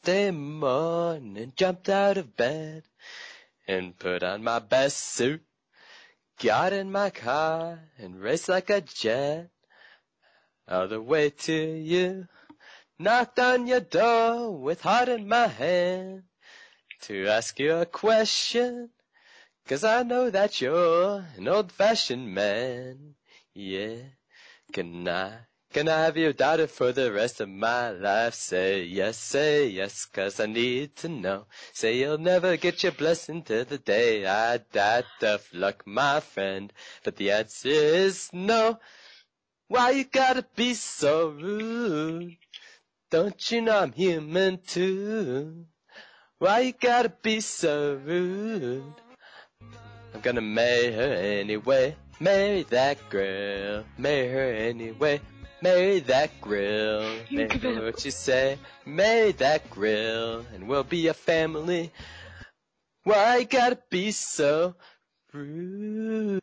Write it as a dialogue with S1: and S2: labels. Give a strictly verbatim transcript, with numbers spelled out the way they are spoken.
S1: Thursday morning, jumped out of bed and put on my best suit. Got in my car and raced like a jet all the way to you. Knocked on your door with heart in my hand to ask you a question, 'cause I know that you're an old-fashioned man. Yeah, can I, can I have your daughter for the rest of my life? Say yes, say yes, 'cause I need to know. Say you'll never get your blessing till the day I die. Tough luck, my friend, but the answer is no. Why you gotta be so rude? Don't you know I'm human too? Why you gotta be so rude? I'm gonna marry her anyway. Marry that girl. Marry her anyway. Marry that grill. Marry her what you say. Marry that grill. And we'll be a family. Why you gotta be so rude?